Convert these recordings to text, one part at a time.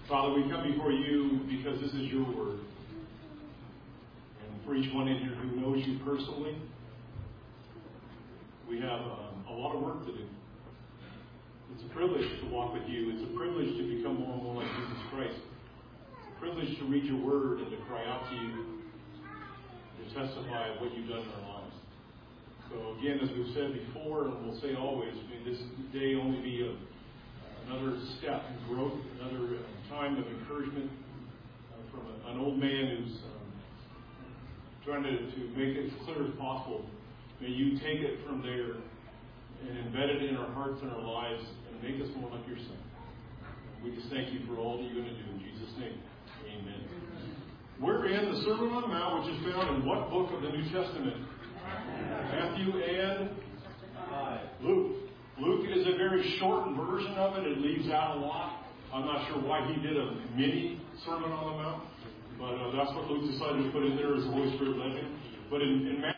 Father, we come before you because this is your word. And for each one in here who knows you personally, we have a lot of work to do. It's a privilege to walk with you. It's a privilege to become more and more like Jesus Christ. It's a privilege to read your word and to cry out to you, to testify of what you've done in our lives. So again, as we've said before, and we'll say always, may this day only be another step in growth, another time of encouragement from an old man who's trying to make it as clear as possible. May you take it from there and embed it in our hearts and our lives and make us more like your Son. We just thank you for all that you're going to do. In Jesus' name, amen. We're in the Sermon on the Mount, which is found in what book of the New Testament? Matthew and Luke. Luke is a very shortened version of it. It leaves out a lot. I'm not sure why he did a mini Sermon on the Mount, but that's what Luke decided to put in there as the Holy Spirit led him. But in Matthew,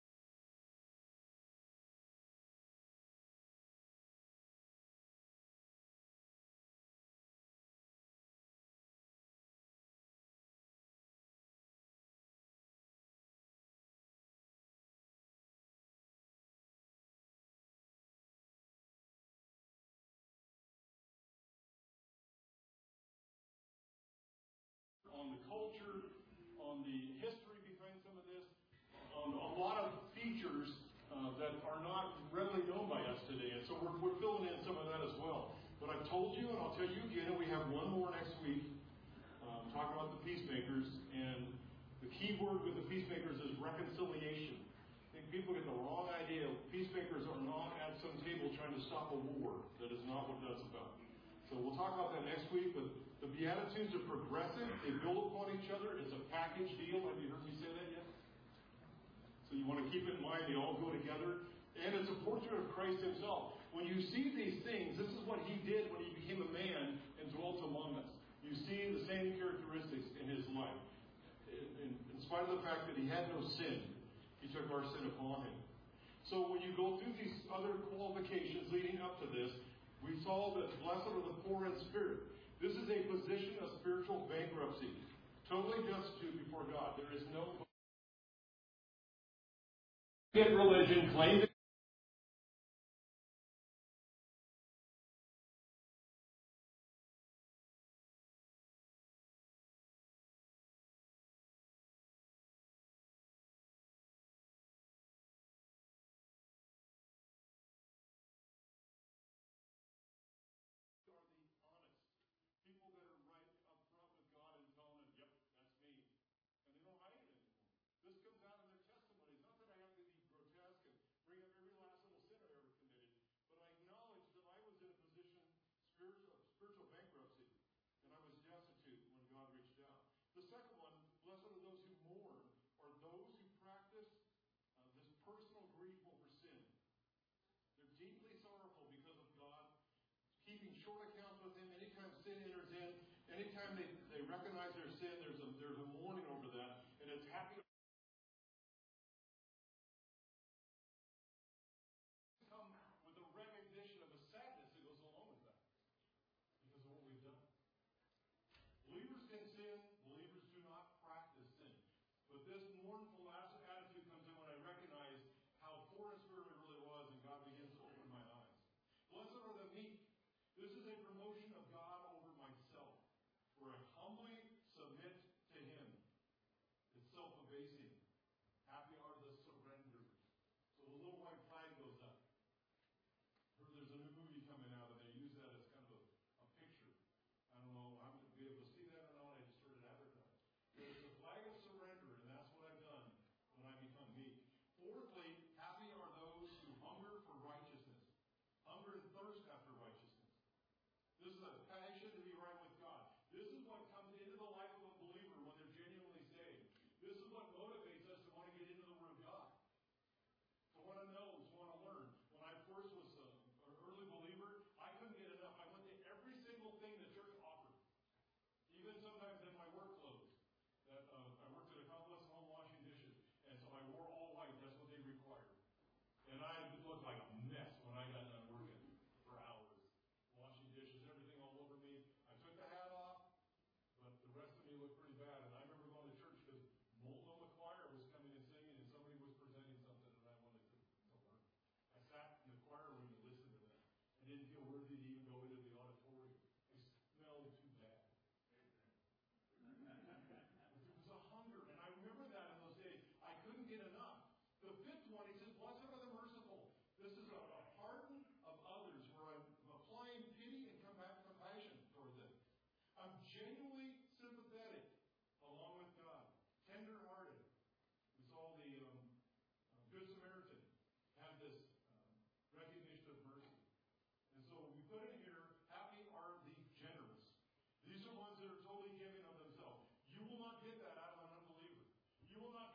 on the culture, on the history behind some of this, on a lot of features that are not readily known by us today. And so we're filling in some of that as well. But I've told you, and I'll tell you again, and we have one more next week, talking about the peacemakers. And the key word with the peacemakers is reconciliation. I think people get the wrong idea. Peacemakers are not at some table trying to stop a war. That is not what that's about. So we'll talk about that next week. But the Beatitudes are progressive. They build upon each other. It's a package deal. Have you heard me say that yet? So you want to keep it in mind. They all go together. And it's a portrait of Christ himself. When you see these things, this is what he did when he became a man and dwelt among us. You see the same characteristics in his life. In spite of the fact that he had no sin, he took our sin upon him. So when you go through these other qualifications leading up to this, we saw that blessed are the poor in spirit. This is a position of spiritual bankruptcy. Totally destitute before God. There is no religion, claim to people that are right up front with God and telling him, yep, that's me. And they don't hide it anymore. This comes out in their testimonies. Not that I have to be grotesque and bring up every last little sin I ever committed, but I acknowledge that I was in a position spiritual bankruptcy, and I was destitute when God reached out. The second one, blessed are those who mourn, or those who practice this personal grief over sin. They're deeply sorrowful because of God, keeping short accounts with him. Anytime sin enters in, anytime they recognize their sin, there's a mourning over that, and it's happy. Come with a recognition of a sadness that goes along with that because of what we've done. Believers can sin. Believers do not practice sin. But this mournful attitude comes in when I recognize how poor in spirit I really was, and God begins to open my eyes. Blessed are the meek. This is a promotion of God over myself. For a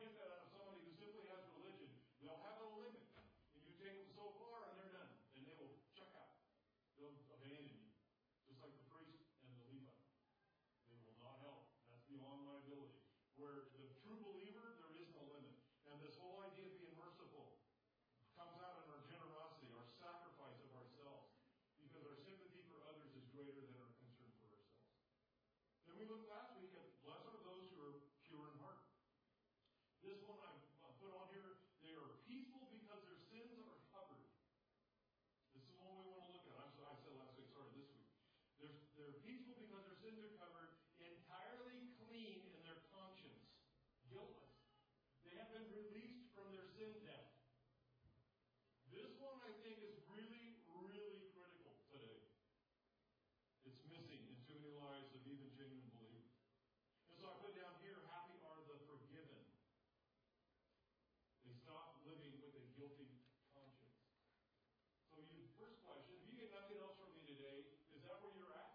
get that out of somebody who simply has religion. They'll have a limit. And you take them so far and they're done. And they will check out. They'll abandon you. Just like the priest and the Levite. They will not help. That's beyond my ability. Where the true believer, there is no limit. And this whole idea of being merciful comes out in our generosity, our sacrifice of ourselves. Because our sympathy for others is greater than our concern for ourselves. Then we looked last week at blessed are those who are pure in heart. This one I put on here, they are peaceful because their sins are covered. This is one we want to look at. I said last week, sorry, this week. They're peaceful because their sins are covered, entirely clean in their conscience, guiltless. They have been released from their sin debt. This one, I think, is really, really critical today. It's missing in too many lives of even genuine believers. And so I put down here, happy are the forgiven. They stop living with a guilty conscience. So first question, if you get nothing else from me today, is that where you're at?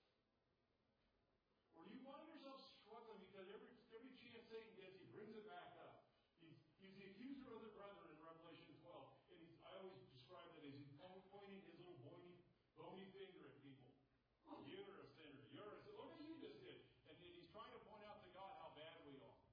Or do you find yourself struggling because every chance Satan gets, he brings it back up? He's the accuser of the brethren in Revelation 12. And I always describe that as he's pointing his little bony finger at people. You're a sinner. You're a sinner. Look what you just did. And he's trying to point out to God how bad we are.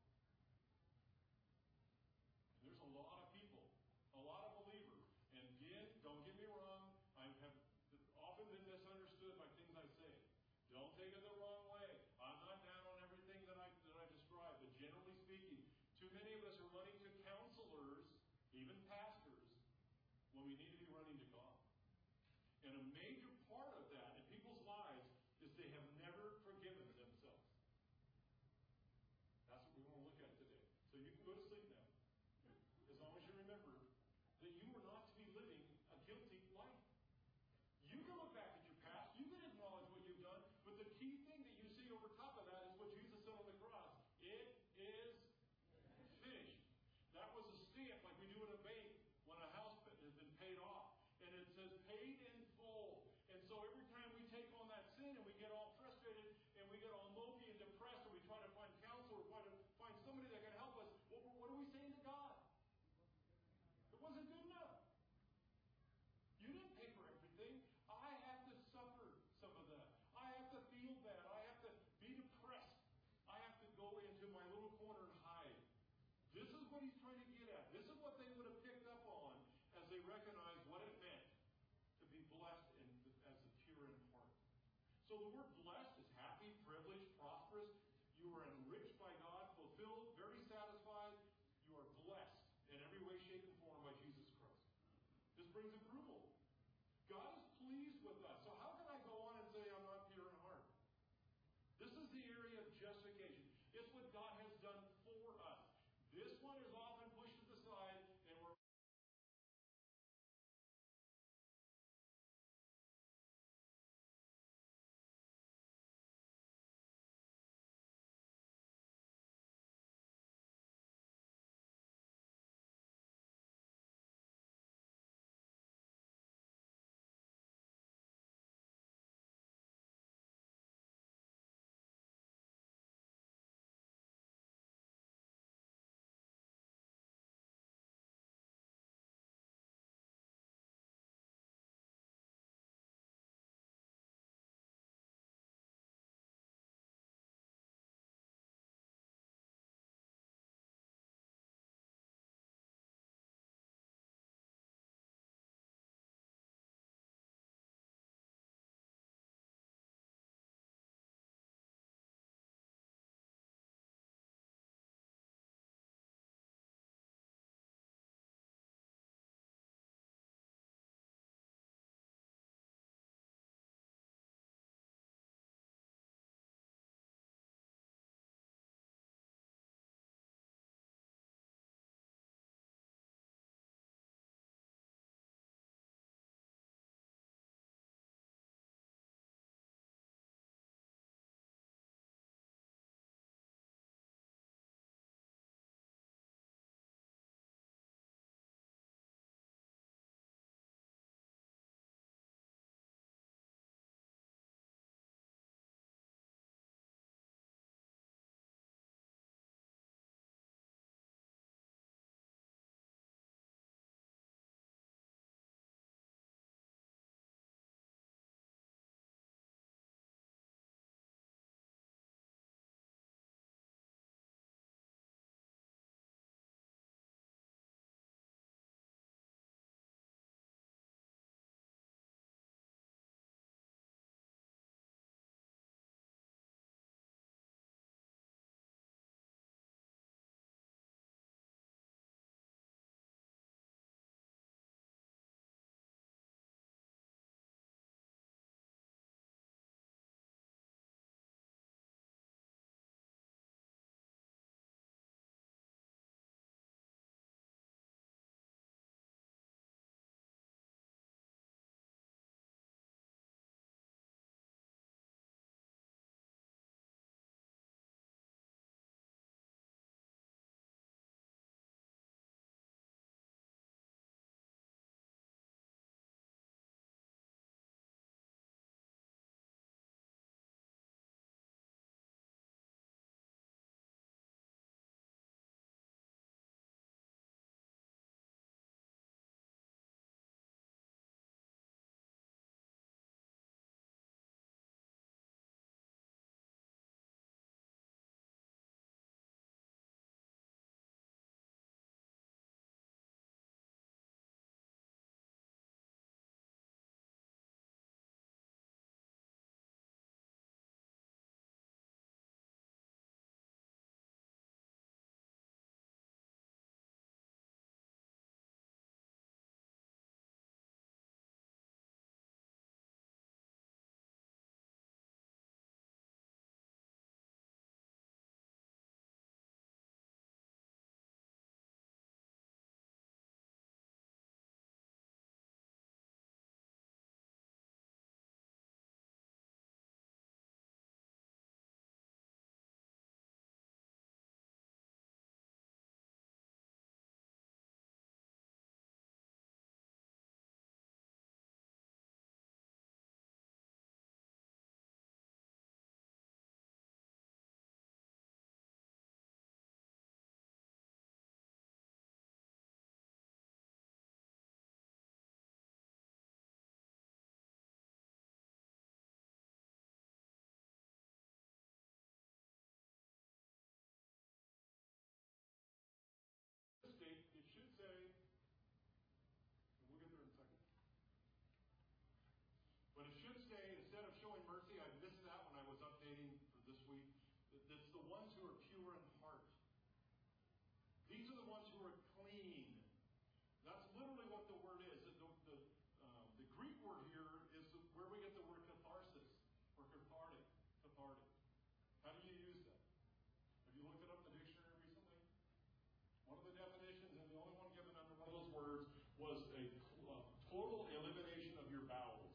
And there's a lot of people, a lot of believers. And again, don't get me wrong, I have often been misunderstood by things I say. Don't take it the wrong way. I'm not down on everything that I described, but generally speaking, too many of us are running to counselors, even pastors, when we need to be running to God. And a major part of that in people's lives is they have never forgiven themselves. That's what we want to look at today. So you can go to sleep now, as long as you remember that you are not to be living a guilty life. You can look back at your past. You can acknowledge what you've done. But the key thing that you see over top of that is what Jesus said on the cross. It is finished. That was a stamp like we do in a bank when a house has been paid off. And it says paid in full. And so every time we take on that sin and we get all frustrated and we get all mopey and depressed and we try to find counsel or try to find somebody that can help us, what are we saying to God? It wasn't good enough. You didn't pay for everything. I have to suffer some of that. I have to feel bad. I have to be depressed. I have to go into my little corner and hide. This is what he's trying to get at. This is what they would have picked up on as they recognized what it meant to be blessed as a pure in heart. So the word blessed is happy, privileged, prosperous. You are enriched by God, fulfilled, very satisfied. You are blessed in every way, shape, and form by Jesus Christ. This brings approval. God is pleased with us. So how can I go on and say I'm not pure in heart? This is the area of justification. It's what God has done for us. This one is often pushed to the side, and we're It's the ones who are pure in heart. These are the ones who are clean. That's literally what the word is. The Greek word here is where we get the word catharsis, or cathartic. Cathartic. How do you use that? Have you looked it up in the dictionary recently? One of the definitions, and the only one given under one of those words, was a total elimination of your bowels.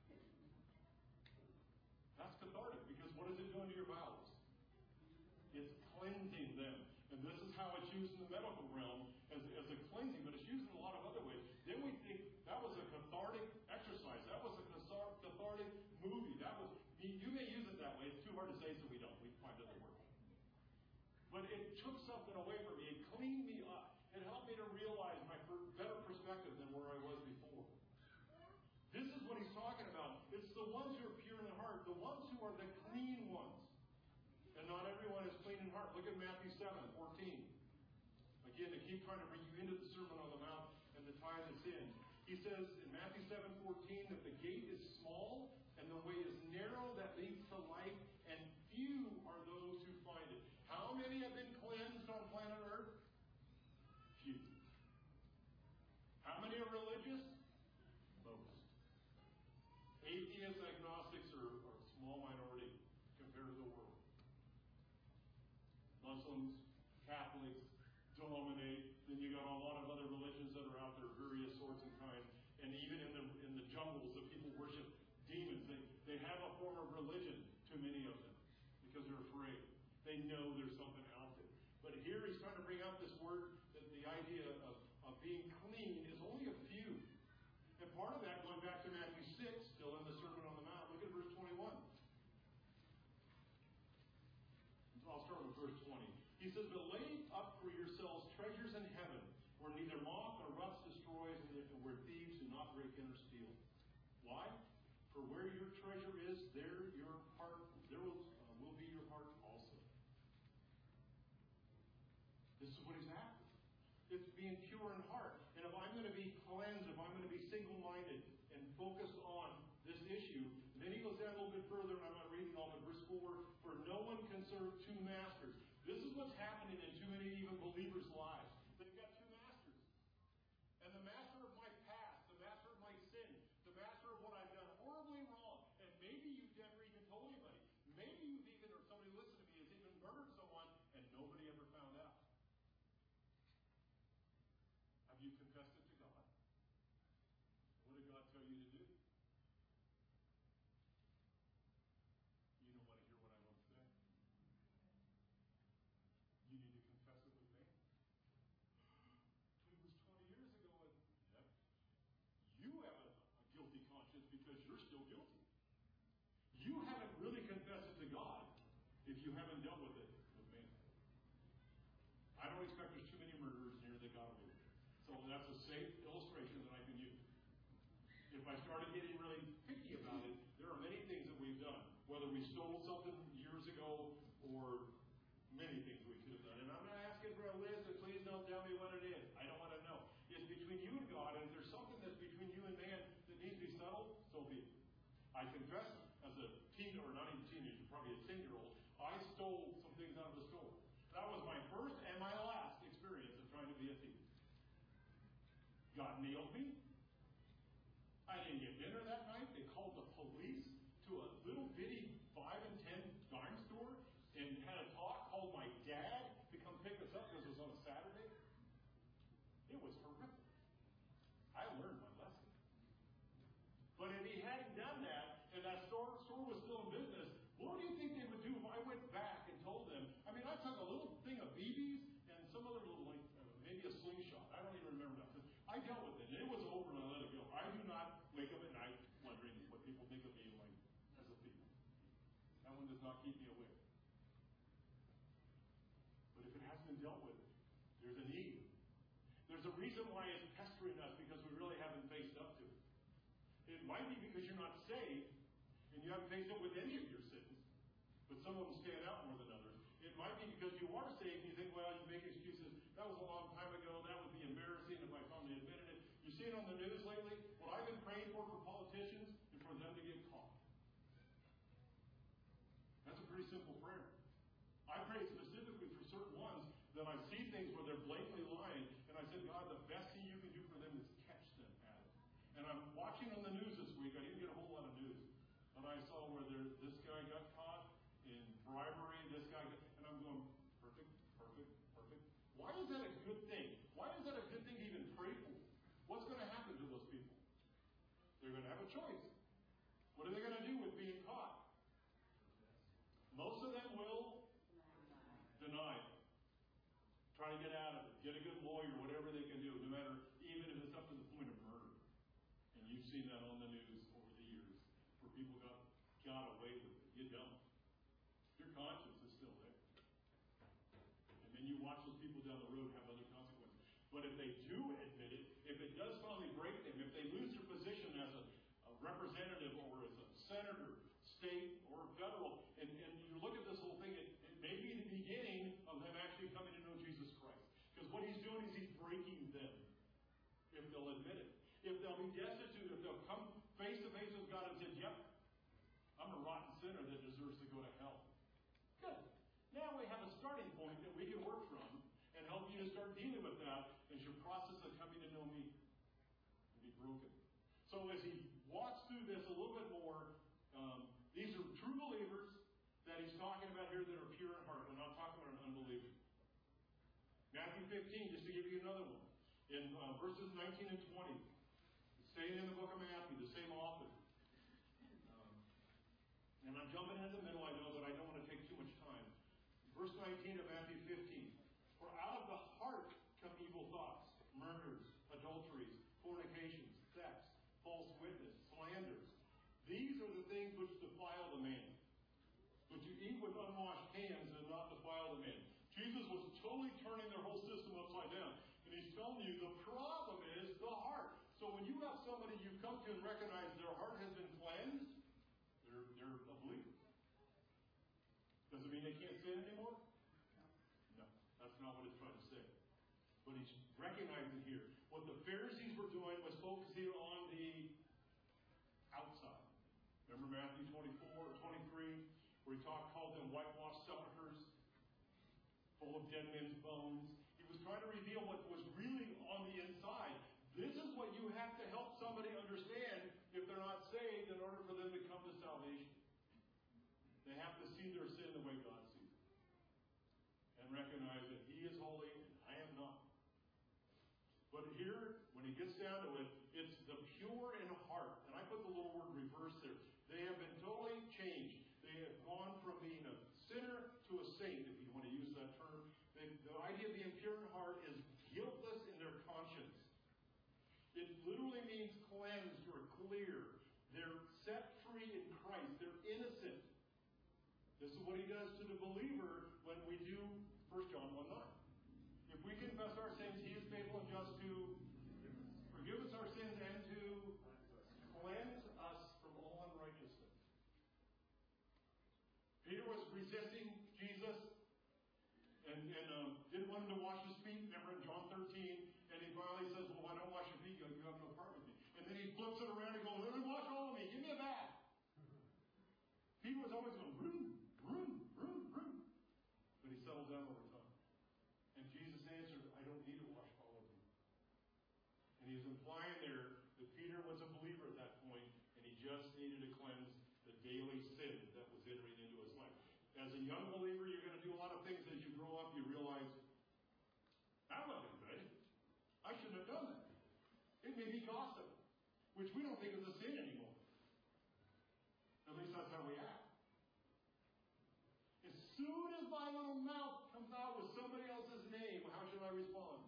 That's cathartic, because what is it doing to your bowels? It's cleansing them. And this is how it's used in the medical realm as a cleansing, but it's used in a lot of other ways. Then we think that was a cathartic exercise. That was a cathartic movie. You may use it that way. It's too hard to say, so we don't. We find other words. But it took something away from me. It cleaned me up. It helped me to realize my better perspective than where I was before. This is what he's talking about. It's the ones who are pure in heart, the ones who are the clean ones. And not everyone is clean in heart. Look at Matthew 7:14. Again, to keep trying to bring you into the Sermon on the Mount and to tie this in. He says in Matthew 7:14 that the gate is small and the way is narrow that leads to life, and few are those who find it. How many have been cleansed on planet Earth? Few. How many are religious? Most. Atheists, agnostics are a small minority compared to the world. Muslims, Catholics dominate. Then you got a lot of other religions that are out there, various sorts and kinds. And even in the jungles, the people worship demons. They have a form of religion, too many of them, because they're afraid. They know there's something out there. But here he's trying to bring up this word, that the idea of being clean is only a few. And part of that, going back to Matthew 6, still in the Sermon on the Mount, look at verse 21. I'll start with verse 20. He says, "But lay up for yourselves treasures in heaven, where neither moth nor rust destroys, and where thieves do not break in or steal." Why? For where your treasure is, there your heart, there will be your heart also. This is what he's after. It's being pure in heart. And if I'm going to be cleansed, if I'm going to be single-minded and focused on this issue, and then he goes down a little bit further, and I'm not reading all, but verse 4, "For no one can serve two masters." This is what's happening in too many even believers' lives. They've got two masters. And the master of my past, the master of my sin, the master of what I've done horribly wrong, and maybe you've never even told anybody. Maybe you've even, or somebody listened to me, has even murdered someone, and nobody ever found out. Have you confessed it to God? What did God tell you to do? You don't want to hear what I want to say. You need to confess it with me. It was 20 years ago, and yep, you have a guilty conscience because you're still guilty. You haven't really confessed it to God if you haven't dealt with it with me. I don't expect there's too many murderers in here that God will. So that's a safe illustration that I can use. If I started getting really picky about it, there are many things that we've done. Whether we stole something years ago or many things we could have done. And I'm not asking for a list, and please don't tell me what it is. I don't want to know. It's between you and God, and if there's something that's between you and man that needs to be settled, so be it. I confess it. As a teen, or not even teenager, probably a 10-year-old, I stole some things out of the store. That was my first and my last experience of trying to be a thief. God nailed me. I didn't get dinner that night. They called the police to a little bitty 5 and 10 dime store and had a talk, called my dad to come pick us up because it was on a Saturday. It was horrific. I learned my lesson. But if he hadn't done that, and that store was still in business, what do you think they would do if I went back and told them? I mean, I took a little thing of BBs and some other little, like, maybe a slingshot. I don't even remember that. I dealt with it, and it was over, and I let it go. I do not wake up at night wondering what people think of me like as a thief. That one does not keep me awake. But if it hasn't been dealt with, there's a need. There's a reason why it's pestering us, because we really haven't faced up to it. It might be because you're not saved, and you haven't faced up with any of your sins, but some of them stand out more than others. It might be because you are saved and you think, well, you make excuses. That was a long time ago. That would be embarrassing if I finally admitted it. You see it on the news lately? What I've been praying for politicians is for them to get caught. That's a pretty simple prayer. pray specifically for certain ones that I see things where they're blatantly lying, and I said, God, the best thing you can do for them is catch them at it. And I'm watching on the news this week. I didn't get a whole lot of news. But I saw where this guy got caught in bribery, this guy got, and I'm going, perfect, perfect, perfect. Why is that a good thing? Why is that a good thing to even pray for? What's going to happen to those people? They're going to have a choice. What are they going to do with being caught? Most of them will deny it. Try to get out of it. Get a good lawyer, whatever they can do, no matter, even if it's up to the point of murder. And you've seen that on the news over the years, where people got away with it. You don't. Your conscience is still there. And then you watch those people down the road have other consequences. But if they do admit it, if it does finally break them, if they lose their position as a representative or as a senator, state or federal, and you look at this whole thing, it may be the beginning of them actually coming to know Jesus Christ. Because what he's doing is he's breaking them, if they'll admit it. If they'll be destitute, if they'll come face to face with God and say, yep, I'm a rotten sinner that deserves to go to hell. Good. Now we have a starting point that we can work from and help you to start dealing with that as your process of coming to know me and be broken. So as he walks through this a little bit more, these are true believers that he's talking about here that are pure in heart. We're not talking about an unbeliever. Matthew 15, just to give you another one. In verses 19 and 20. Staying in the book of Matthew, the same author. And I'm jumping in the middle, I know, but I don't want to take too much time. Verse 19 of Matthew 15. For out of the heart come evil thoughts, murders, adulteries, fornications, thefts, false witness, slanders. These are the things which defile the man. But you eat with unwashed hands and not defile the man. Jesus was totally turning their whole system upside down. And he's telling you the problem is the heart. So when you have somebody you've come to and recognize their heart has been cleansed, they're a believer. Does it mean they can't sin anymore? No. That's not what it's trying to say. But he's recognizing here. What the Pharisees were doing was focusing on the outside. Remember Matthew 24 or 23, where he called them whitewashed sepulchres, full of dead men's bones. He was trying to reveal what was really on the inside. This is what you have to help somebody understand if they're not saved in order for them to come to salvation. They have to see their sin the way God sees it. And recognize that he is holy and I am not. But here, when he gets down to it, it's the pure in heart. And I put the little word reverse there. They have been totally changed. They have gone from being a sinner to a saint, if you want to use that term. The idea of being pure in heart is guiltless in their conscience. It literally means cleansed or clear. They're set free in Christ. They're innocent. This is what he does to the believer when we do 1 John 1:9. If we confess our sins, he is faithful and just to forgive us our sins and to cleanse us from all unrighteousness. Peter was resisting Jesus and didn't want him to wash his feet. Remember in John 13, and he finally says, well, if I don't wash your feet, you have no part with me. And then he flips it around and goes, let me wash all of me. Give me a bath. Peter was always going, vroom, vroom, vroom, vroom. But he settled down over time. And Jesus answered, I don't need to wash all of you. And he was implying there that Peter was a believer at that point, and he just needed to cleanse the daily sin that was entering into his life. As a young believer, you're going to do a lot of things. As you grow up, you realize, that wasn't good. I shouldn't have done that. It made me gossip, which we don't think is a sin anymore. At least that's how we act. As soon as my little mouth comes out with somebody else's name, how should I respond?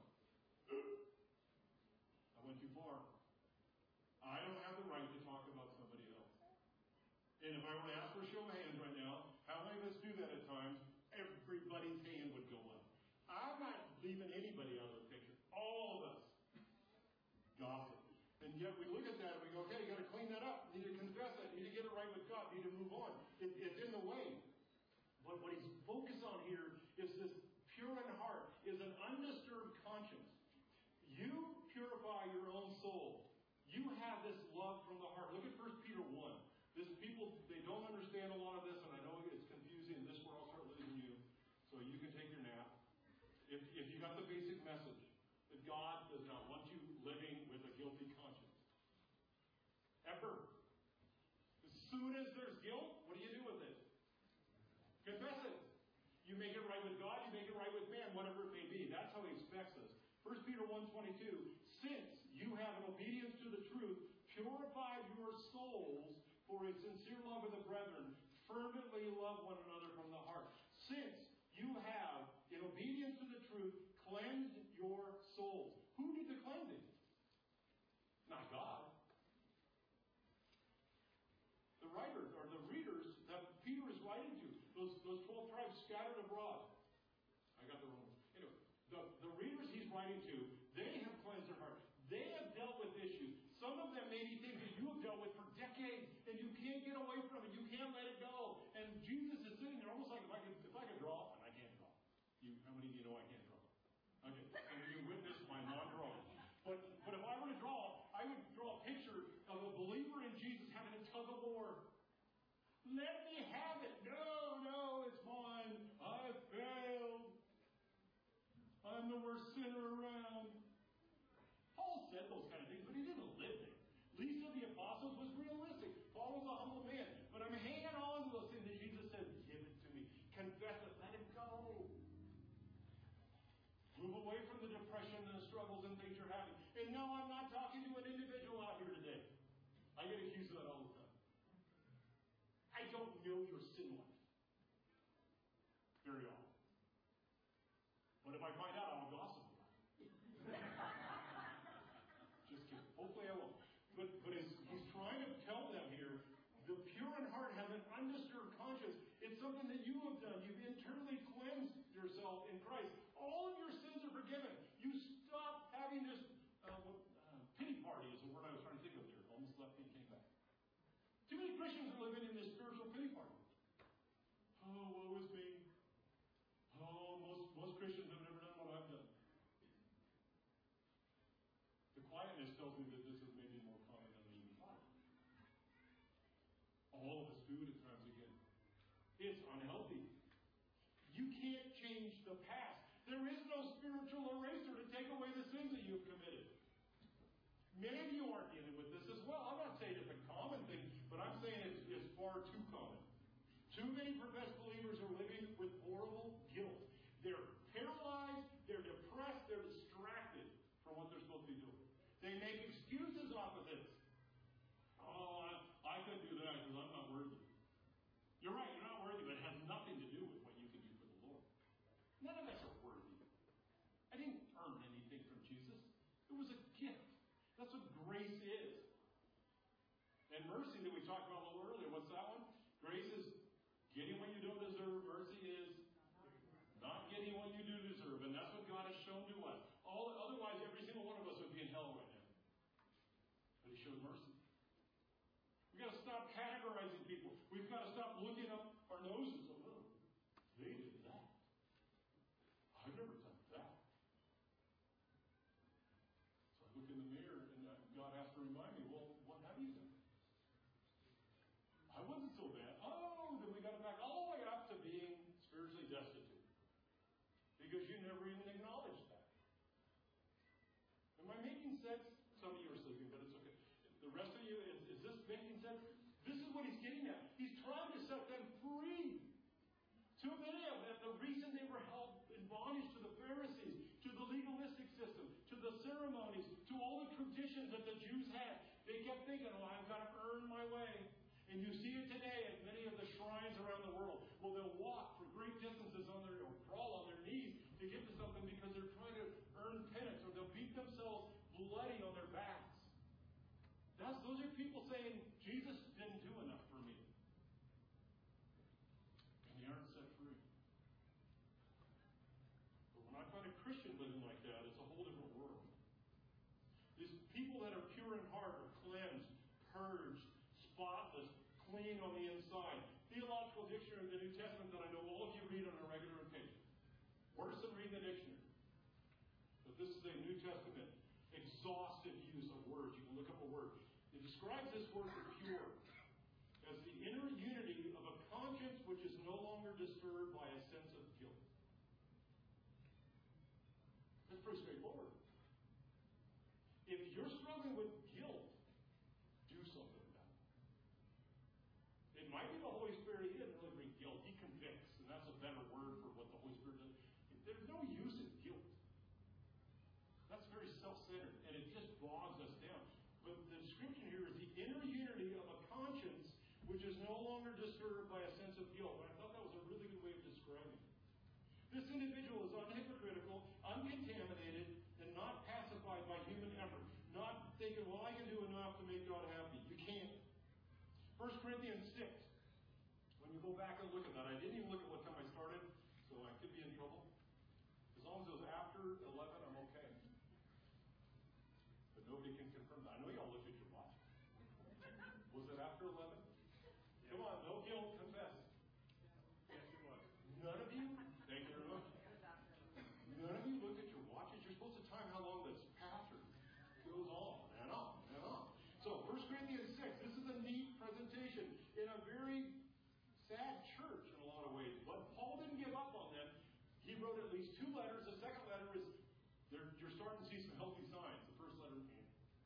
I went too far. I don't have the right to talk about somebody else. And if I were to ask for a show of hands right now, how many of us do that at times? Everybody's hand would go up. I'm not leaving anybody out of the picture. All of us gossip. And yet we look at that and we go, okay, you got to clean that up. You need to confess that. You need to get it right with God. You need to move on. It's in the way. But what he's focused on here is this pure in heart, is an undisturbed conscience. You purify your own soul. You have this love from the heart. Look at 1 Peter 1. This people, they don't understand a lot of this, and I know it's confusing, and this is where I'll start losing you. So does not want you living with a guilty conscience. Ever. As soon as there's guilt, what do you do with it? Confess it. You make it right with God, you make it right with man, whatever it may be. That's how he expects us. 1 Peter 1:22, since you have in obedience to the truth purified your souls for a sincere love of the brethren, fervently love one another from the heart. Since you have, in obedience to the truth, cleansed your souls. Who did the cleansing? Not God. The writers, or the readers that Peter is writing to, those 12 tribes scattered abroad. I got the wrong one. Anyway, the readers he's writing to, they have cleansed their heart. They have dealt with issues. Some of them may be things that you have dealt with for decades, and you can't get away from it. You can't let it go. And Jesus is sitting there almost like, if I could draw, and I can't draw. How many of you know I can't draw? Okay, and you witness my non-drawing. But if I were to draw, I would draw a picture of a believer in Jesus having a tug of war. Let me have it. No, it's mine. I failed. I'm the worst sinner around. Paul said those kind of things, but he didn't live it. Least of the apostles was realistic. Paul was a humble man. But I'm hanging on to those things that Jesus said, give it to me. Confess it. Let it go. Move away from the depression and the struggles and things you're having. And no, I'm not talking to an individual out here today. I get accused of that all the time. I don't know your sin life very often. But if I find out, I'll gossip about it. Just kidding. Hopefully I won't. But he's trying to tell them here, the pure in heart have an undisturbed conscience. It's something that you have done. You've internally cleansed yourself in Christ. All of your sins are forgiven. You stop having this pity party is the word I was trying to think of there. Almost left me and came back. Too many Christians are living in this spiritual pity party. Oh, woe is me. Oh, most Christians have never done what I've done. The quietness tells me that this is maybe more common than we even thought. All of us do it at times again. It's unhealthy. You can't change the past. There is no spiritual eraser to take away the sins that you've committed. Many of you aren't dealing with this as well. I'm not saying it's a common thing, but I'm saying it's far too common. Too many professed believers are living with horrible guilt. They're paralyzed, they're depressed, they're distracted from what they're supposed to be doing. They make excuses off of this. Oh, I couldn't do that because I'm not worthy. You're right, you're not worthy, but it has nothing to do with what you can do for the Lord. None of us are worthy. I didn't earn anything from Jesus. It was a gift. That's what grace is. And mercy that we talked about a little earlier, what's that one? Grace is getting what you don't deserve. Mercy is not getting what you do deserve. And that's what God has shown to us. Otherwise, every single one of us would be in hell right now. But He showed mercy. We've got to stop categorizing people. We've got to stop looking up our noses. Oh, they did that. I've never done that. So I look in the mirror and God has to remind me, well, what have you done? I wasn't so bad. Oh, then we got it back all the way up to being spiritually destitute. Because you never even acknowledged that. Am I making sense? Some of you are sleeping, but it's okay. The rest of you, is this making sense? This is what he's getting at. He's trying to set them free. Too many of them, the reason they were held in bondage to the Pharisees, to the legalistic system, to the ceremonies, to all the traditions that the Jews had, they kept thinking, oh, I've got to earn my way. And you see it today at many of the shrines around the world. Well, they'll walk for great distances or crawl on their knees to get to something because they're trying to earn penance, or they'll beat themselves bloody on their backs. Those are people saying, Jesus didn't do enough for me. And they aren't set free. But when I find a Christian living like that, it's a whole different world. These people that are pure in heart are cleansed, purged, spotless, clean on the inside. Theological Dictionary of the New Testament that I know all of you read on a regular occasion. Worse than reading the dictionary. But this is a New Testament exhaustive use of words. You can look up a word. It describes this word for pure as the inner unity of a conscience which is no longer disturbed by a sense of guilt. That's pretty straightforward. If you're struggling with guilt, do something about it. It might be the Holy Spirit. He doesn't really bring guilt. He convicts, and that's a better word for what the Holy Spirit does. There's no use in guilt. That's very self-centered, and it just bogs us down. But the description here is the inner unity of a conscience which is no longer disturbed by a sense of guilt. And I thought that was a really good way of describing it. This individual is unhypocritical, uncontaminated, and not pacified by human effort. Not thinking, well, I can do enough to make God happy. You can't. 1 Corinthians 6. When you go back and look at that, I didn't even look at what time I started, so I could be in trouble. As long as it was after 11, I'm okay. But nobody can confirm that. I know y'all looked at your watch. Was it after 11? Come on, no guilt, confess. Yes, it was. None of you? Thank you very much. None of you looked at your watches. You're supposed to time how long this pastor goes on and on and on. So, 1 Corinthians 6, this is a neat presentation in a very sad church in a lot of ways. But Paul didn't give up on them. He wrote at least 2 letters. The second letter is, you're starting to see some healthy signs. The first letter came.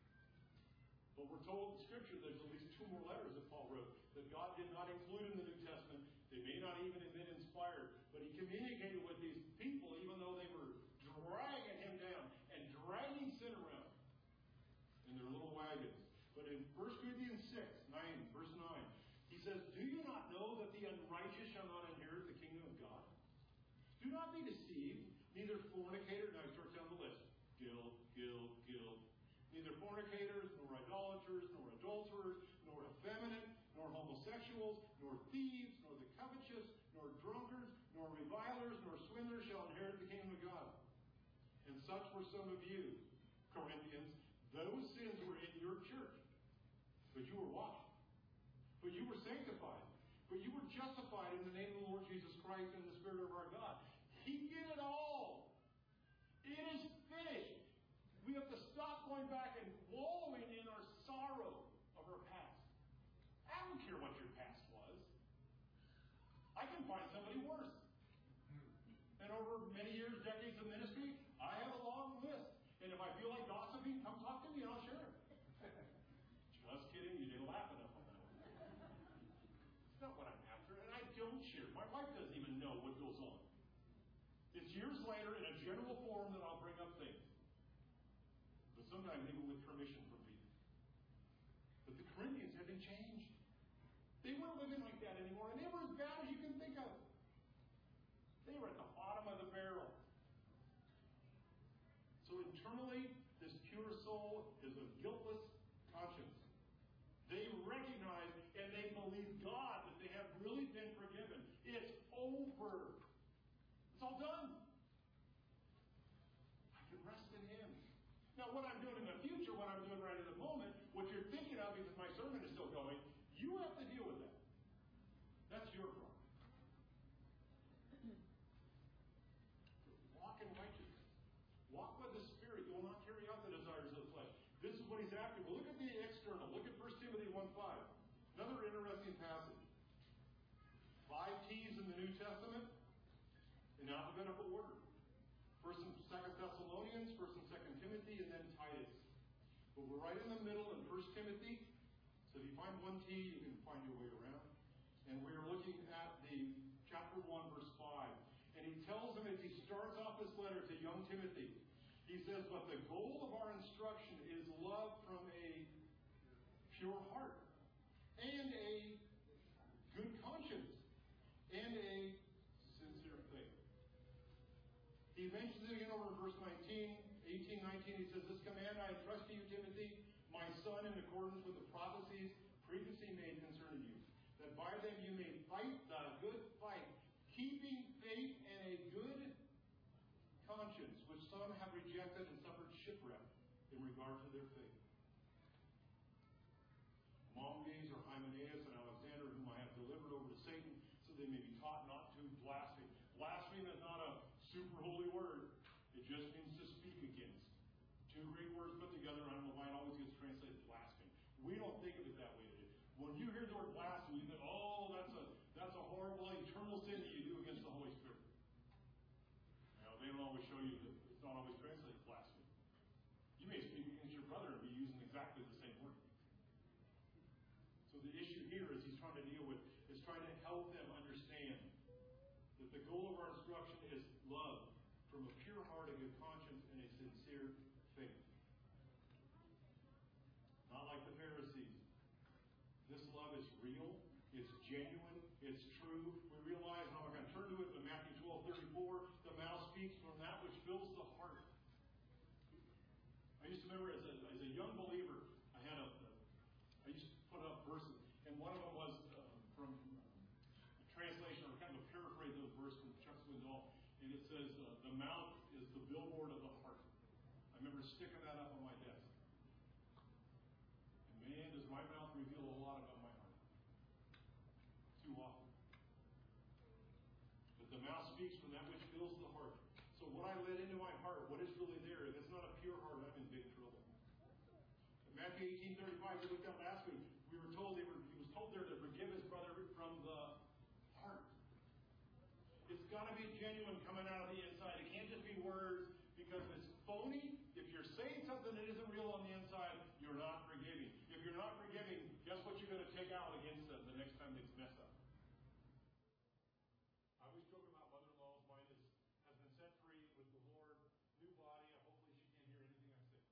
But we're told in Scripture there's at least 2 more letters that Paul wrote that God did not include in the New Testament. They may not even have been inspired. But he communicated with these people even though they were dragging him down and dragging sin around in their little wagons. But in 1 Corinthians 6, verse 9, he says, do you not know that the unrighteous shall not inherit the kingdom of God? Do not be deceived, neither fornicators, now he starts down the list. Guilt. Neither fornicators, nor idolaters, nor adulterers, nor effeminate, nor homosexuals, nor thieves, nor the covetous, nor drunkards, nor revilers, nor swindlers shall inherit the kingdom of God. And such were some of you, Corinthians. Those sins were in your church. But you were washed. But you were sanctified. But you were justified in the name of the Lord Jesus Christ and the Spirit of our God. He did it all. It is finished. We have to stop going back and wallowing in our sorrow of our past. I don't care what your past was. I can find somebody worse. And over many years, decades of ministry, I have a long list. And if I feel like gossiping, come talk to me and I'll share it. Just kidding. You didn't laugh enough on that one. It's not what I'm after. And I don't share. My wife doesn't even know what goes on. It's years later in a general forum that I'll bring up things. But sometimes even with permission from people. But the Corinthians had been changed. They weren't living like that anymore. And they were as bad as you can think of. They were at the bottom of the barrel. So internally, this pure soul is a guiltless conscience. They recognize and they believe God that they have really been forgiven. It's over. It's all done. I can rest in Him. Now, what I'm doing in the future, what I'm doing right at the moment, what you're thinking of because my sermon is still going, you have to deal with that. That's your problem. Walk in righteousness. Walk by the Spirit. You will not carry out the desires of the flesh. This is what he's after. But look at the external. Look at 1 Timothy 1:5. Another interesting passage. 5 T's in the New Testament in alphabetical order. 1st and 2nd Thessalonians, 1st and 2nd Timothy, and then Titus. But we're right in the middle in 1 Timothy. So if you find 1 T, you can find your way around. And we're looking at the chapter 1, verse 5. And he tells them as he starts off this letter to young Timothy, he says, but the goal of our instruction is love from a pure heart and a good conscience and a sincere faith. He mentions it again over in verse 18, 19. He says, this command I entrust to you, Timothy, my son, in accordance with the prophecies previously made concerning you, that by them you may fight the good fight, keeping faith and a good conscience, which some have rejected and suffered shipwreck in regard to their faith. Mombes or Hymenaeus and Alexander, whom I have delivered over to Satan, so they may be taught not to blaspheme. Blaspheme is not a super holy word. It just means to speak against. 2 Greek words put together. I don't know why it always gets translated blaspheme. We don't think of it that way today. When you hear the word blasphemy, you think, oh, that's a horrible eternal sin that you do against the Holy Spirit. Now, they don't always show you that it's not always translated blasphemy. You may speak against your brother and trying to help them understand that the goal of our instruction is love from a pure heart, a good conscience, and a sincere faith. Not like the Pharisees. This love is real, it's genuine, it's true. We realize, and I'm going to turn to it in Matthew 12:34, the mouth speaks from that which fills the heart. I used to remember as a young believer, I used to put up verses, and one of them was from a translation or kind of a paraphrase of a verse from Chuck Swindoll, and it says, the mouth is the billboard of the heart. I remember sticking that up on my desk. And man, does my mouth reveal a lot about my heart. Too often. But the mouth speaks from that which fills the heart. So what I let into my heart, what is really there, if it's not a pure heart, I'm in big trouble. In Matthew 18:35, we looked at last week, we were told he was told there to forgive his brother from the heart. It's got to be genuine coming out of the inside. It can't just be words, because if it's phony, if you're saying something that isn't real on the inside, you're not forgiving. If you're not forgiving, guess what you're going to take out against them the next time they mess up? I was joking about mother-in-law's. Mine has been set free with the Lord, new body. Hopefully she can't hear anything I say.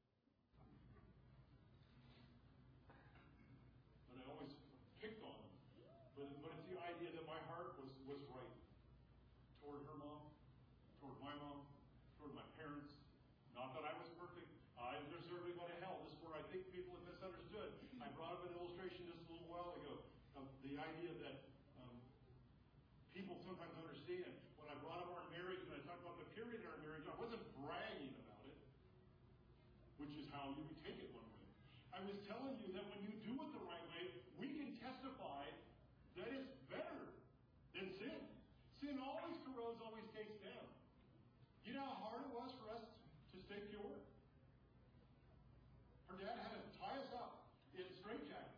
But I always picked on them. But it's the idea that my heart was right toward her mom, toward my mom, toward my parents. Not that I was perfect. I deserve to go to hell. This is where I think people have misunderstood. I brought up an illustration just a little while ago of the idea that people sometimes understand. When I brought up our marriage and I talked about the period in our marriage, I wasn't bragging about it, which is how you would take it one way. I was telling you that when you do it the right way, we can testify that it's better than sin. Sin always corrodes, always takes down. You know how hard it was for us to stay pure? Her dad had to tie us up in a straitjacket.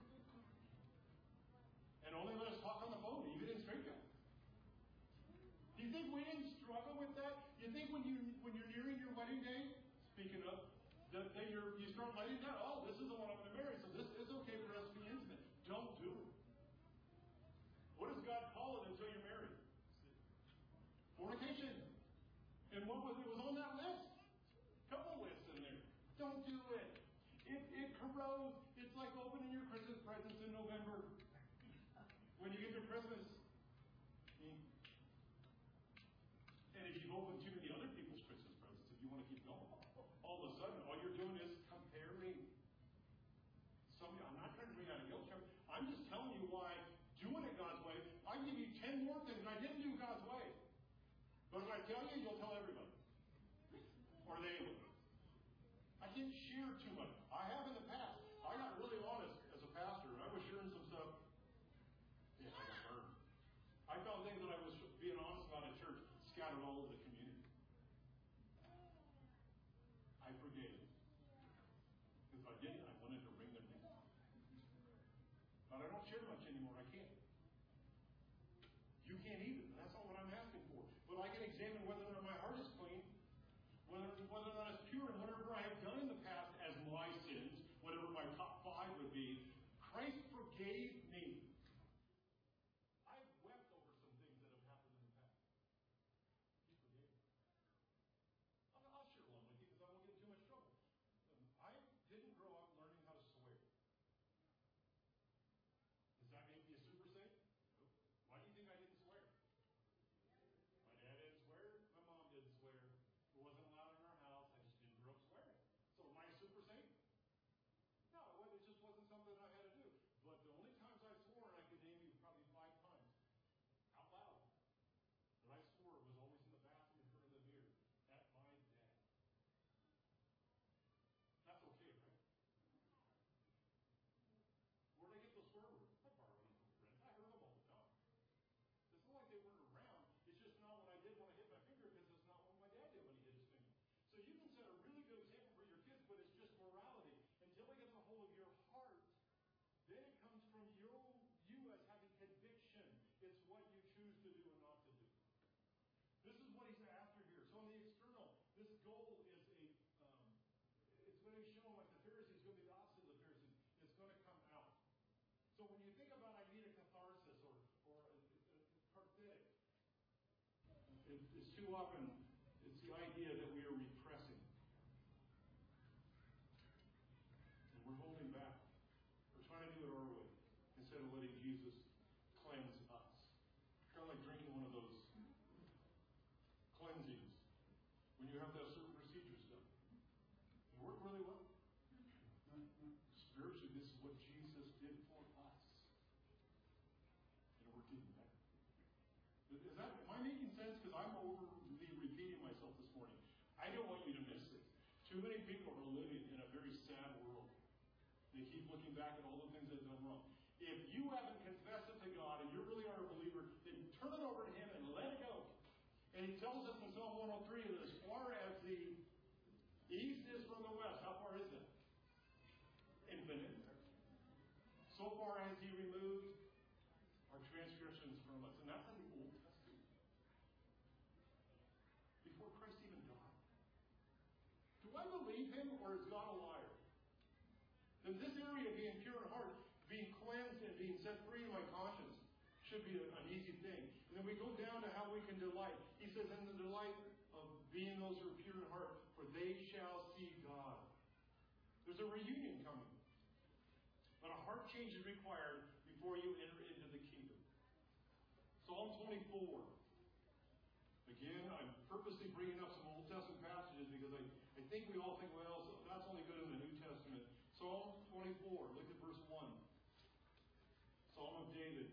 And only let us talk on the phone, even in straitjacket. Do you think we didn't struggle with that? Do you think when you're nearing your wedding day, speaking of, that you start lighting down, oh, this is the one I'm going to marry, so this is okay for us to be intimate. Don't do it. What does God call it until you're married? Fornication. And what was it? Was on that list. A couple lists in there. Don't do it. It corrodes. It's like opening your Christmas presents in November. When you get to Christmas. And if you've opened too many other people's Christmas presents, if you want to keep going, all of a sudden, all you're doing is comparing. I'm not trying to bring out a guilt trip. I'm just telling you why doing it God's way. I give you 10 more things I didn't do God's way. But if I tell you, you'll tell everybody. Or they will. I didn't share too much. I have in the past. I got really honest as a pastor, and I was sharing some stuff. Yeah, I got burned. I found things that I was being honest about at church scattered all over the community. I forgave. Because if I didn't, I wanted to wring their neck. But I don't share much anymore. I can't. You can't either. That's not what I'm asking for. But I can examine whether or not my heart is clean, whether or not it's pure, and whatever I have done in the past as my sins, whatever my top 5 would be, Christ forgave me. I've wept over some things that have happened in the past. He forgave me. I'll share one with you because I won't get in too much trouble. I didn't grow up learning how to swear. Does that make me a super saint? No. Why do you think I didn't swear? My dad didn't swear. My mom didn't swear. It wasn't allowed in our house. I just didn't grow up swearing. So am I a super saint? No, it just wasn't something I had to do. But the only times I swore, and I could name you probably 5 times, out loud, that I swore was always in the bathroom in front of the mirror at my dad. That's okay, right? Where did I get those swear words? I borrowed them from a friend. I heard them all the time. It's not like they weren't around. It's just not what I did when I hit my finger, because it's not what my dad did when he hit his finger. So you can set a really good example for your kids, but it's just morality. Until it gets a hold of your heart, then it comes from you as having conviction. It's what you choose to do and not to do. This is what he's after here. So in the external, this goal is it's going to be shown like the Pharisees. It's going to be the opposite of the Pharisees. It's going to come out. So when you think about I need a catharsis, or It's too often, it's the idea that we are repressing. And we're holding back. We're trying to do it our way instead of letting Jesus cleanse us. Kind of like drinking one of those cleansings when you have to have certain procedures done. They work really well. Spiritually, this is what Jesus did for us. And it worked even better. Am I making sense? Because I'm overly repeating myself this morning. I don't want you to miss this. Too many people are living in a very sad world. They keep looking back at all the things they've done wrong. If you haven't confessed it to God and you really are a believer, then turn it over to Him and let it go. And He tells us in Psalm 103 that as far as the east is from the west, how far is that? Infinite. So far as He removed our transgressions from us. And that's in the Old Testament. Before Christ even died. Do I believe Him or is God a liar? Then this area of being pure in heart, being cleansed and being set free in my conscience should be an easy thing. And then we go down to how we can delight. He says, in the delight of being those who are pure in heart, for they shall see God. There's a reunion coming. But a heart change is required before you enter into the kingdom. Psalm 24. Again, I'm purposely bringing up some Old Testament passages because I think we all think, well, so that's only good in the New Testament. Psalm 24, look at verse 1. Psalm of David.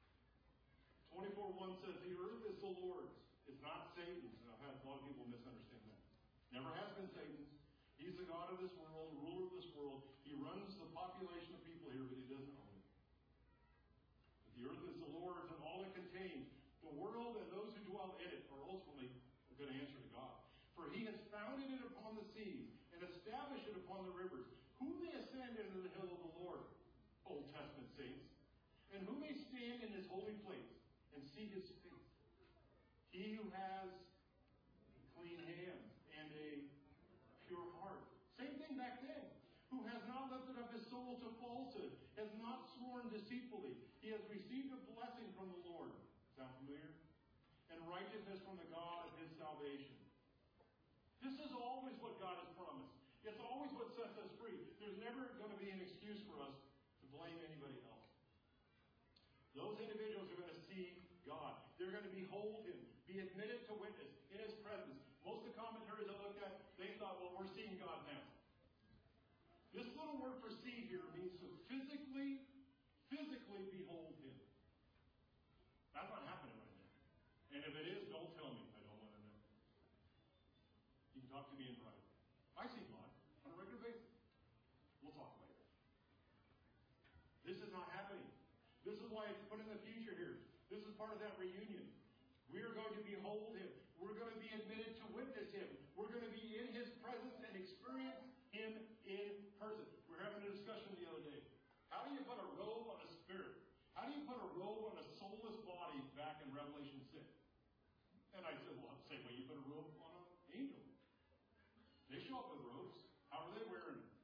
24:1 says, the earth is the Lord's. It's not Satan's. And I've had a lot of people misunderstand that. Never has been Satan's. He's the God of this world, the ruler of this world. He runs the population of people here, but He doesn't own it. But the earth is the Lord's and all it contains. The world and those who dwell in it are ultimately going to answer to God. For He has founded it upon the seas and established it upon the rivers. Who may ascend into the hill of the Lord? Old Testament saints. And who may stand in His holy place and see His face? He who has clean hands and a pure heart. Same thing back then. Who has not lifted up his soul to falsehood, has not sworn deceitfully. He has received a blessing from the Lord. Sound familiar? And righteousness from the God of his salvation. This is always what God has promised. It's always what sets us free. There's never going to be an excuse for us to blame anybody else. Those individuals are going to see God. They're going to behold Him, be admitted to witness in His presence. Most of the commentaries I looked at, they thought, well, we're seeing God now. This little word for see here means to physically behold Him. That's not happening right now. And if it is, don't tell me. I don't want to know. You can talk to me in private. I see God on a regular basis. We'll talk later. This is not happening. This is why it's put in the future here. This is part of that reunion. We are going to behold Him. We're going to be admitted to witness Him. We're going to be in His presence and experience Him in person. We were having a discussion the other day. How do you put a robe on a spirit? How do you put a robe on a soulless body back in Revelation 6? And I said, well, the same way you put a robe on an angel. They show up with robes. How are they wearing them?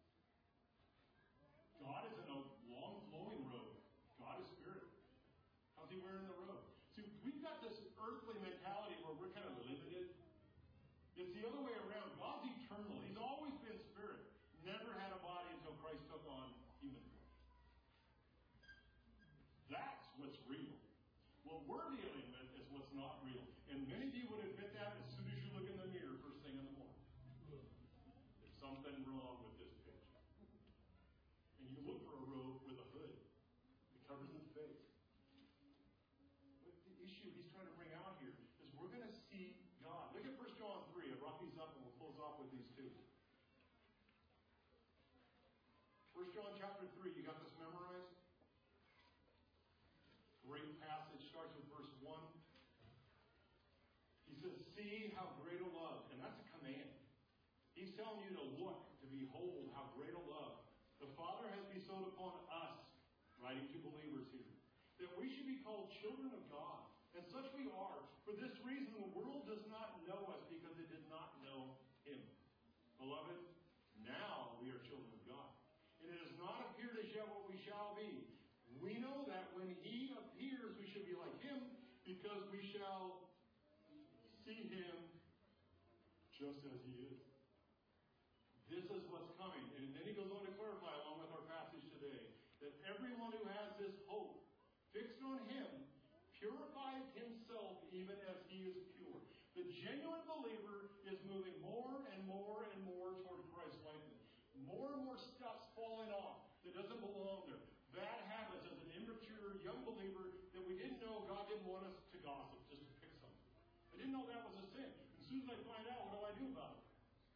God is in a long flowing robe. God is spirit. How's He wearing the robe? See, we've got this earthly mentality where we're kind of limited. It's the other way around. God's eternal. He's always been spirit. Never had a body until Christ took on human flesh. That's what's real. What we're dealing with is what's not real. And many of you would admit that as soon as you look in the mirror first thing in the morning. There's something wrong with this picture. And you look for a robe with a hood that covers His face. But the issue He's trying to bring out here is we're going to see God. Look at 1 John 3. I brought these up and we'll close off with these two. 1 John chapter 3. You got this memorized? Great passage. Starts with verse 1. He says, see how great a love. And that's a command. He's telling you to look, to behold how great a love the Father has bestowed upon us, writing to believers here, that we should be called children of God. And such we are. For this reason, the world does not know us because it did not know Him. Beloved, now we are children of God. And it has not appeared as yet what we shall be. We know that when He appears, we should be like Him, because we shall see him just as he is. This is what's coming. And then he goes on to clarify, along with our passage today, that everyone who has this hope fixed on him purifies himself even as he is pure. The genuine believer is moving more and more and more toward Christ-likeness. More and more stuff's falling off that doesn't belong there. Bad habits as an immature young believer that we didn't know God didn't want us to gossip, just to pick something. I didn't know that was a sin. As soon as I find out, what do I do about it?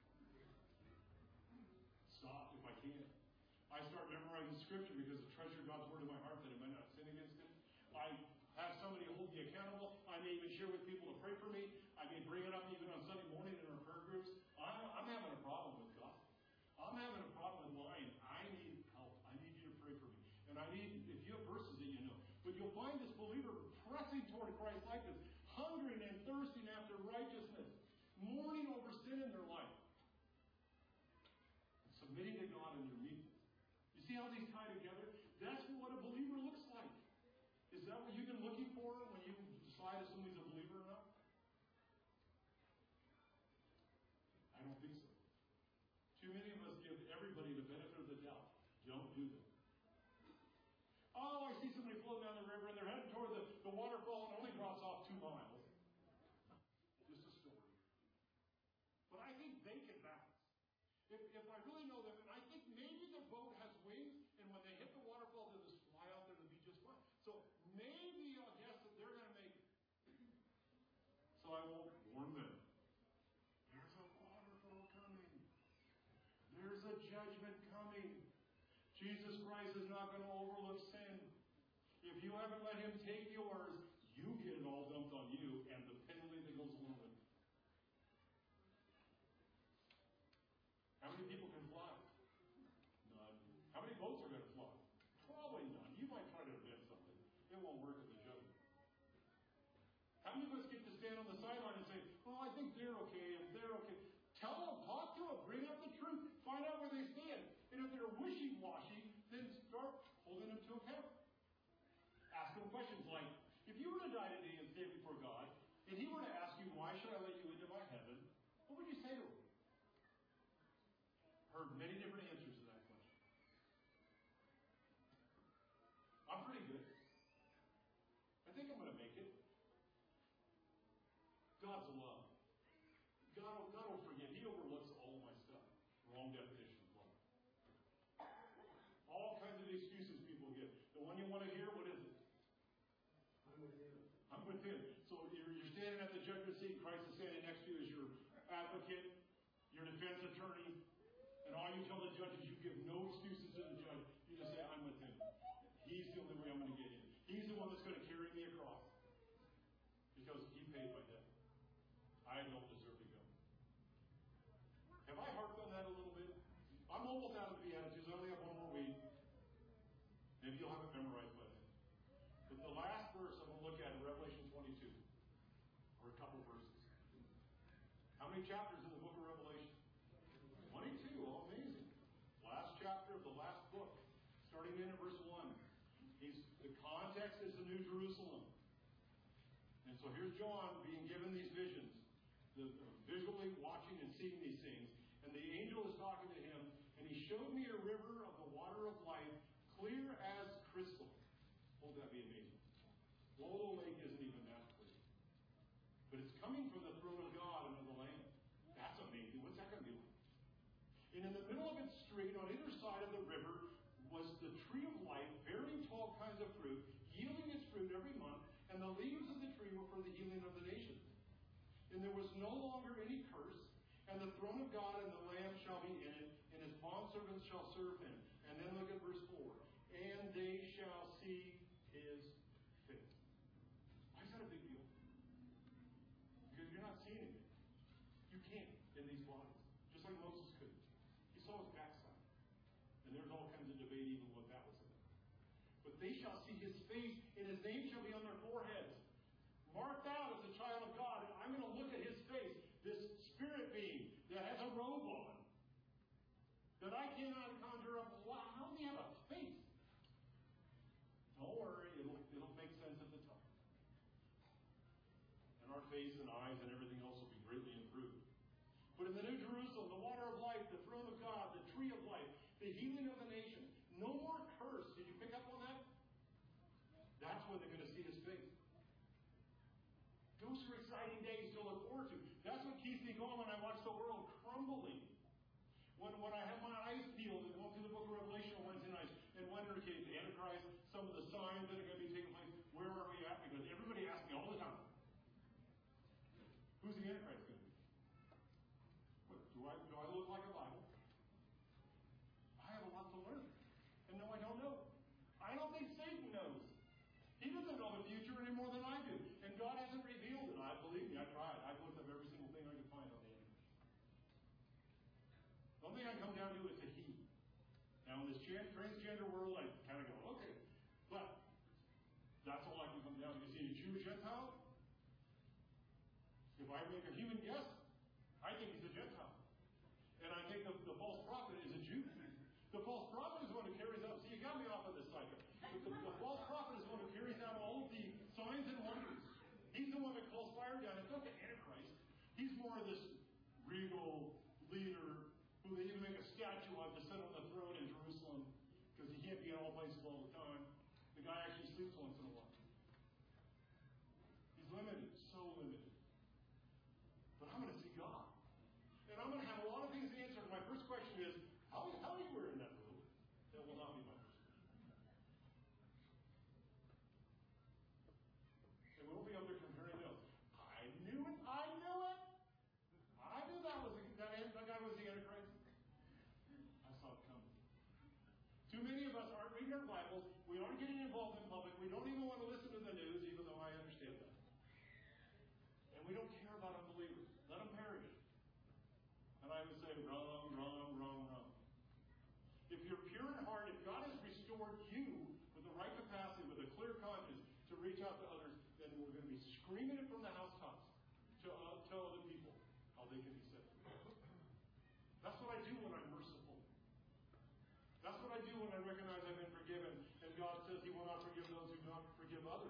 Stop if I can. I start memorizing Scripture because I treasure God's Word in my heart that I might not sin against Him. I have somebody hold me accountable. I may even share with people to pray for me. I may bring it up even on Sunday morning in our prayer groups. I'm having a problem with God. I'm having a problem with lying. I need help. I need you to pray for me. And I need, if you have verses that you know. But you'll find this believer pressing toward Christ likeness, hungering and thirsting after righteousness, mourning over sin in their life, and submitting to God in their meekness. You see how these tie together? That's what a believer looks like. Is that what you've been looking for when you decide if somebody's a believer or not? I don't think so. Too many of us give everybody the benefit of the doubt. Don't do that. Oh, I see somebody floating down the river and they're heading toward the waterfall and only drops off 2 miles. Just a story. But I think they can balance. If I really know them, and I think maybe the boat has wings, and when they hit the waterfall, they'll just fly out there and be just fine. So maybe I'll guess that they're going to make it. So I will warn them. There's a waterfall coming. There's a judgment coming. Jesus Christ is not going to overlook sin. If you haven't let Him take yours, you get it all dumped on you, and the penalty that goes along with it. How many people can fly? None. How many boats are going to fly? Probably none. You might try to invent something. It won't work at the judgment. How many of us get to stand on the sideline and say, oh, I think they're okay, and they're okay. Tell them, talk to them, bring up the truth, find out where they stand. And if they're wishy-washy, then start holding them to account. Ask them questions like, if you were to die today and stand before God, and He were to ask you, why should I let you into my heaven? What would you say to Him? Heard many different answers to that question. I'm pretty good. I think I'm going to make it. God's love. God will forgive. He overlooks all my stuff. Wrong definition of love. All kinds of excuses people give. The one you want to hear, what is it? I'm with Him. I'm with Him. So you're standing at the judgment seat. Christ is standing next to you as your advocate, your defense attorney. And all you tell the judge is you give no excuses to the judge. You just say, I'm with Him. He's the only way I'm going to get in. He's the one that's going to carry me across. Because He paid my debt. I don't deserve to go. Have I harped on that a little bit? I'm almost out of the Beatitudes. I only have one more week. Maybe you'll have it memorized by then. But the last verse I'm going to look at in Revelation 22, or a couple verses. How many chapters in the book of Revelation? 22. Oh, amazing. Last chapter of the last book, starting in at verse 1. The context is the New Jerusalem. And so here's John being given these visions, visually watching and seeing these things. And the angel is talking to him, and he showed me a river of the water of life, clear as crystal. Won't that be amazing? Lolo Lake isn't even that clear. But it's coming from the throne of God and of the Lamb. That's amazing. What's that going to be like? And in the middle of its street, on either side of the river, was the tree of life, bearing 12 kinds of fruit, yielding its fruit every month, and the leaves of the tree were for the healing of the nations. And there was no longer any curse, and the throne of God and the Lamb shall be in it, and His bondservants shall serve Him. And then look at verse 4. And they shall see His face. Why is that a big deal? Because you're not seeing it. You can't in these bodies. Just like Moses couldn't. He saw his backside. And there's all kinds of debate even what that was about. But they shall see His face, and His name shall be on their foreheads. Marked out as a child of God, and I'm going to look at His face, this spirit being that has a robe on, that I cannot conjure up. Wow, how does He have a face? Don't worry, it'll make sense at the time. And our heart, face, and eyes, and everything else will be greatly improved. But in the New Jerusalem, the water of life, the throne of God, the tree of life, the healing of the nation, no more curse. Did you pick up on that? That's when they're going to see His face. Those are exciting days to look forward to. That's what keeps me going when I watch the world crumbling. When I have my eyes peeled and go through the book of Revelation on Wednesday nights and wonder, okay, the Antichrist, some of the signs that are going to be taking place, where are we at? Because everybody asks me all the time, who's the Antichrist going to be? What, do I look like a Bible? I have a lot to learn. And no, I don't know. I don't think Satan knows. He doesn't know the future any more than I do. And God hasn't revealed it. Believe me, I tried. I've looked up every single thing I could find on the internet. The only thing I come down to is the he. Now, in this transgender world, I kind of go, okay. But that's all I can come down to. Is he a Jew or Gentile? If I make a human guess, I think he's a Gentile. And I think the false prophet is a Jew. The false prophet is the one who carries out. See, you got me off of this cycle. The false prophet is the one who carries out all of the signs and wonders. He's the one that calls fire down. It's not the Antichrist. He's more of this regal leader who they even make a statue of to sit on the throne in Jerusalem because he can't be in all places all the time. The guy actually sleeps once in a while. He's limited, so limited. But I'm going to see God. And I'm going to have a lot of things answered. My first question is, how are you wearing that robe? That will not be my first question. And we'll be up there comparing notes. I knew it. I knew it. I knew that guy was the Antichrist. I saw it coming. Too many of us aren't reading our Bibles. We aren't getting involved in public. We don't even want to listen to the news, even though I understand that. And we don't care about unbelievers. Let them perish. And I would say, wrong, wrong, wrong, wrong. If you're pure in heart, if God has restored you with the right capacity, with a clear conscience to reach out to others, then we're going to be screaming it from the housetops to tell other people how they can be set free. That's what I do when I'm merciful. That's what I do when I recognize I've been forgiven, and God says He will not forgive those who do not forgive others.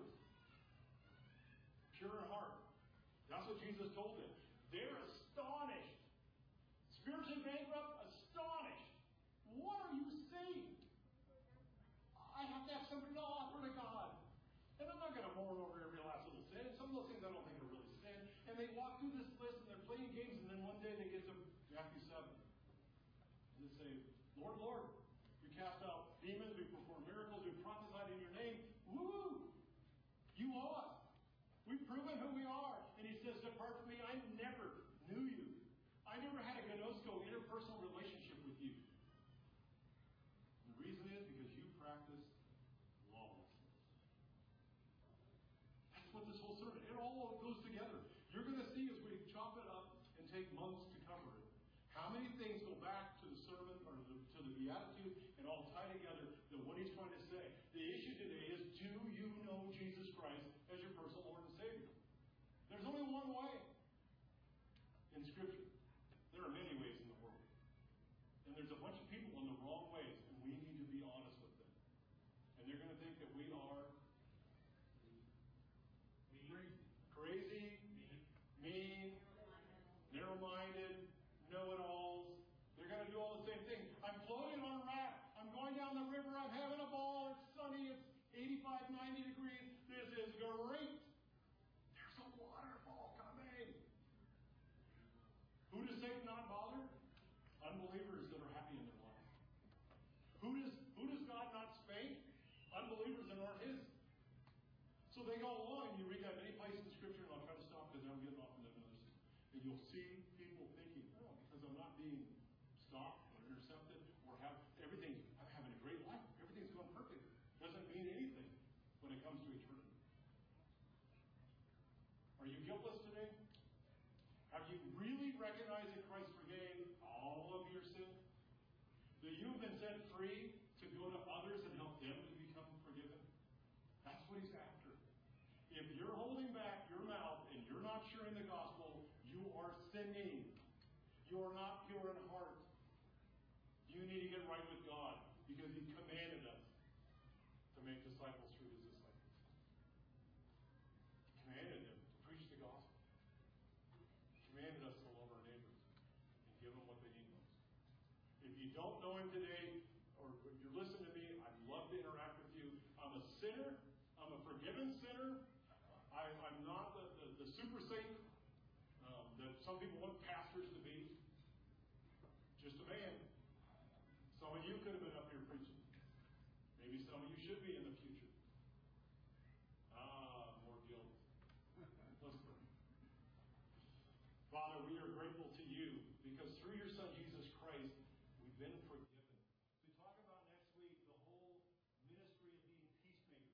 Pure in heart. That's what Jesus told them. They're astonished. Spiritually bankrupt, astonished. What are you saying? I have to have something to offer to God. And I'm not going to mourn over every last little sin. Some of those things I don't think are really sin. And they walk through this list and they're playing games, and then one day they get to Matthew 7. And they say, Lord, Lord, we cast out demons, we perform miracles, we prophesied in your name. Woo! You owe us. We've proven who we are. And He says, depart from me, I never knew you. I never had a gnosko, interpersonal relationship with you. And the reason is because you practice lawlessness. That's what this whole sermon, it all goes together. You're going to see as we chop it up and take months to cover it, how many things go back to the sermon or to the Beatitude and all tie together that what He's trying to say. The issue today is, do you know Jesus Christ as your personal Lord and Savior? There's only one way in Scripture. There are many ways in the world. And there's a bunch of people in the wrong ways, and we need to be honest with them. And they're going to think that we are crazy, mean, narrow-minded, know-it-alls. They're going to do all the same things. I'm floating on a raft. I'm going down the river. I'm having a ball. It's sunny. It's 85, 90 degrees. This is great. There's a waterfall coming. Who does Satan not bother? Unbelievers that are happy in their life. Who does God not spank? Unbelievers that aren't His. So they go along, and you read that many places in Scripture, and I'll try to stop because I'm getting off into another. And you'll see people thinking, oh, because I'm not being stopped or intercepted or I'm having a great life. Everything's going perfect. Doesn't mean anything when it comes to eternity. Are you guiltless today? Have you really recognized that Christ forgave all of your sin? That you've been set free to go to others and help them to become forgiven? That's what He's after. If you're holding back your mouth and you're not sharing the gospel, you are sinning. You are not pure in heart. You need to get right with God because He commanded us to make disciples through His disciples. He commanded them to preach the gospel. If you don't know Him today, or if you're listening to me, I'd love to interact with you. I'm a sinner. I'm a forgiven sinner. I'm not the super saint that some people want pastors to be. Just a man. Some of you could have been up here preaching. Maybe some of you should be in the future. More guilt. Let's pray. Father, we are grateful to you because through your Son, Jesus Christ, we've been forgiven.